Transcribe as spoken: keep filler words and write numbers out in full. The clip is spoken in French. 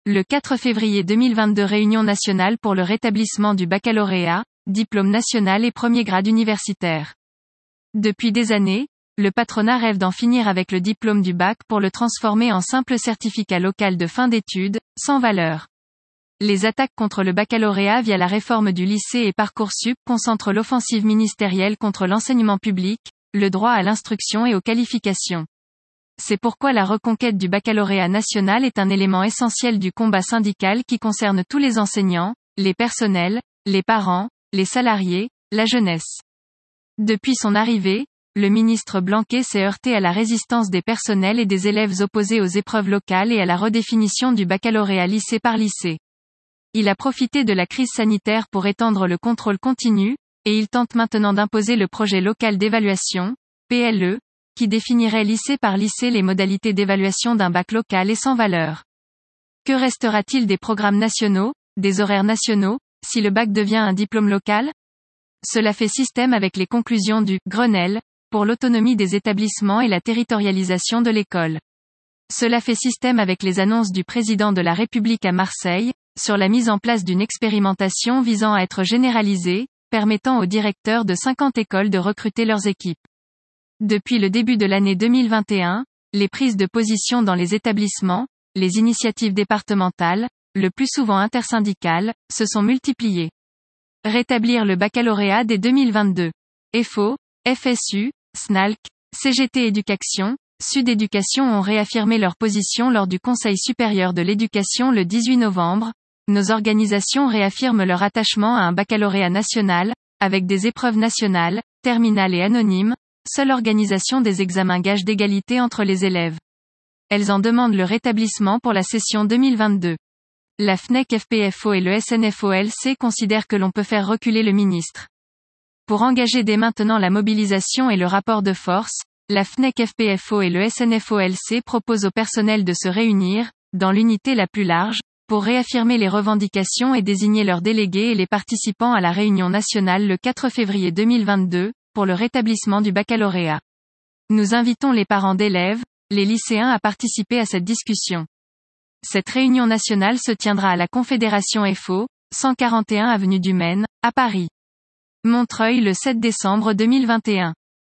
Le quatre février deux mille vingt-deux, réunion nationale pour le rétablissement du baccalauréat, diplôme national et premier grade universitaire. Depuis des années, le patronat rêve d'en finir avec le diplôme du bac pour le transformer en simple certificat local de fin d'études, sans valeur. Les attaques contre le baccalauréat via la réforme du lycée et Parcoursup concentrent l'offensive ministérielle contre l'enseignement public, le droit à l'instruction et aux qualifications. C'est pourquoi la reconquête du baccalauréat national est un élément essentiel du combat syndical qui concerne tous les enseignants, les personnels, les parents, les salariés, la jeunesse. Depuis son arrivée, le ministre Blanquer s'est heurté à la résistance des personnels et des élèves opposés aux épreuves locales et à la redéfinition du baccalauréat lycée par lycée. Il a profité de la crise sanitaire pour étendre le contrôle continu, et il tente maintenant d'imposer le projet local d'évaluation, P L E, qui définirait lycée par lycée les modalités d'évaluation d'un bac local et sans valeur. Que restera-t-il des programmes nationaux, des horaires nationaux, si le bac devient un diplôme local? Cela fait système avec les conclusions du Grenelle, pour l'autonomie des établissements et la territorialisation de l'école. Cela fait système avec les annonces du président de la République à Marseille, sur la mise en place d'une expérimentation visant à être généralisée, permettant aux directeurs de cinquante écoles de recruter leurs équipes. Depuis le début de l'année deux mille vingt et un, les prises de position dans les établissements, les initiatives départementales, le plus souvent intersyndicales, se sont multipliées. Rétablir le baccalauréat dès deux mille vingt-deux. F O, F S U, S N A L C, C G T Éducation, Sud Éducation ont réaffirmé leur position lors du Conseil supérieur de l'éducation le dix-huit novembre. Nos organisations réaffirment leur attachement à un baccalauréat national, avec des épreuves nationales, terminales et anonymes, seule organisation des examens gage d'égalité entre les élèves. Elles en demandent le rétablissement pour la session deux mille vingt-deux. La F N E C F P F O et le S N F O L C considèrent que l'on peut faire reculer le ministre. Pour engager dès maintenant la mobilisation et le rapport de force, la F N E C F P F O et le S N F O L C proposent au personnel de se réunir, dans l'unité la plus large, pour réaffirmer les revendications et désigner leurs délégués et les participants à la réunion nationale le quatre février deux mille vingt-deux, pour le rétablissement du baccalauréat. Nous invitons les parents d'élèves, les lycéens à participer à cette discussion. Cette réunion nationale se tiendra à la Confédération F O, cent quarante et un avenue du Maine, à Paris. Montreuil le sept décembre deux mille vingt et un.